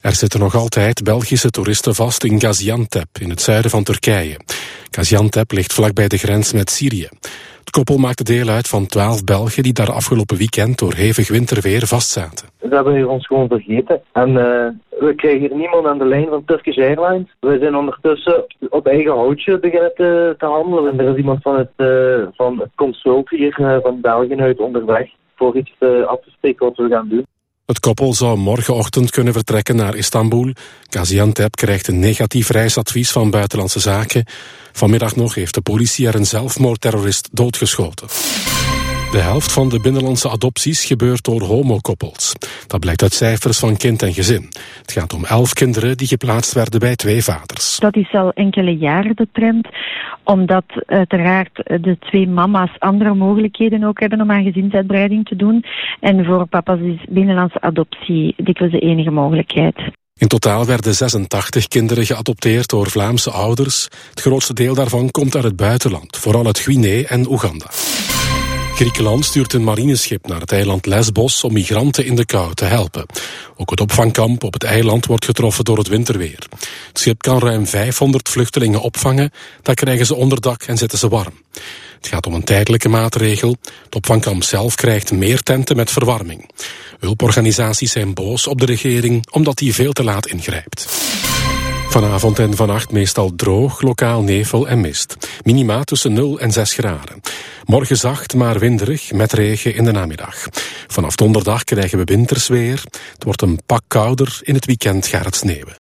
Er zitten nog altijd Belgische toeristen vast in Gaziantep, in het zuiden van Turkije. Gaziantep ligt vlakbij de grens met Syrië. Het koppel maakte deel uit van 12 Belgen die daar afgelopen weekend door hevig winterweer vastzaten. Ze hebben hier ons gewoon vergeten. En we krijgen hier niemand aan de lijn van Turkish Airlines. We zijn ondertussen op eigen houtje beginnen te handelen. En er is iemand van het consult hier van België uit onderweg voor iets af te spreken wat we gaan doen. Het koppel zou morgenochtend kunnen vertrekken naar Istanbul. Gaziantep krijgt een negatief reisadvies van Buitenlandse Zaken. Vanmiddag nog heeft de politie er een zelfmoordterrorist doodgeschoten. De helft van de binnenlandse adopties gebeurt door homokoppels. Dat blijkt uit cijfers van Kind en Gezin. Het gaat om 11 kinderen die geplaatst werden bij 2 vaders. Dat is al enkele jaren de trend, omdat uiteraard de 2 mama's andere mogelijkheden ook hebben om aan gezinsuitbreiding te doen. En voor papa's is binnenlandse adoptie dikwijls de enige mogelijkheid. In totaal werden 86 kinderen geadopteerd door Vlaamse ouders. Het grootste deel daarvan komt uit het buitenland, vooral uit Guinea en Oeganda. Griekenland stuurt een marineschip naar het eiland Lesbos om migranten in de kou te helpen. Ook het opvangkamp op het eiland wordt getroffen door het winterweer. Het schip kan ruim 500 vluchtelingen opvangen, daar krijgen ze onderdak en zitten ze warm. Het gaat om een tijdelijke maatregel. Het opvangkamp zelf krijgt meer tenten met verwarming. Hulporganisaties zijn boos op de regering omdat die veel te laat ingrijpt. Vanavond en vannacht meestal droog, lokaal nevel en mist. Minima tussen 0 en 6 graden. Morgen zacht, maar winderig, met regen in de namiddag. Vanaf donderdag krijgen we wintersweer. Het wordt een pak kouder, in het weekend gaat het sneeuwen.